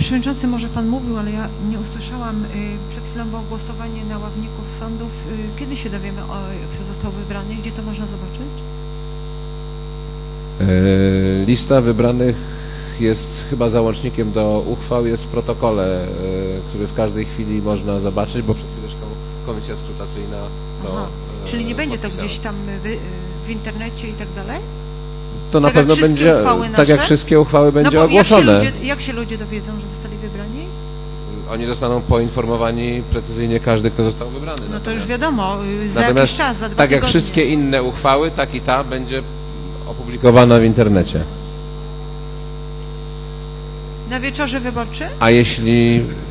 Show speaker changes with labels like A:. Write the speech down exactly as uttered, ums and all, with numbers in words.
A: Przewodniczący, może Pan mówił, ale ja nie usłyszałam. Przed chwilą było głosowanie na ławników sądów. Kiedy się dowiemy, o, kto został wybrany? Gdzie to można zobaczyć?
B: Lista wybranych jest chyba załącznikiem do uchwał, jest w protokole, który w każdej chwili można zobaczyć, bo przed chwileczką komisja skrutacyjna to Aha.
A: Czyli nie będzie
B: podpisała.
A: to gdzieś tam w, w internecie i tak dalej?
B: To na
A: tak
B: pewno będzie, tak jak wszystkie uchwały będzie
A: no
B: ogłoszone.
A: Jak się, ludzie, jak się ludzie dowiedzą, że zostali wybrani?
B: Oni zostaną poinformowani precyzyjnie każdy, kto został wybrany.
A: No to już wiadomo, za
B: Natomiast
A: jakiś czas, za dwa
B: tak jak
A: tygodnie.
B: wszystkie inne uchwały, tak i ta będzie opublikowana w internecie.
A: Na wieczorze wyborczym?
B: A jeśli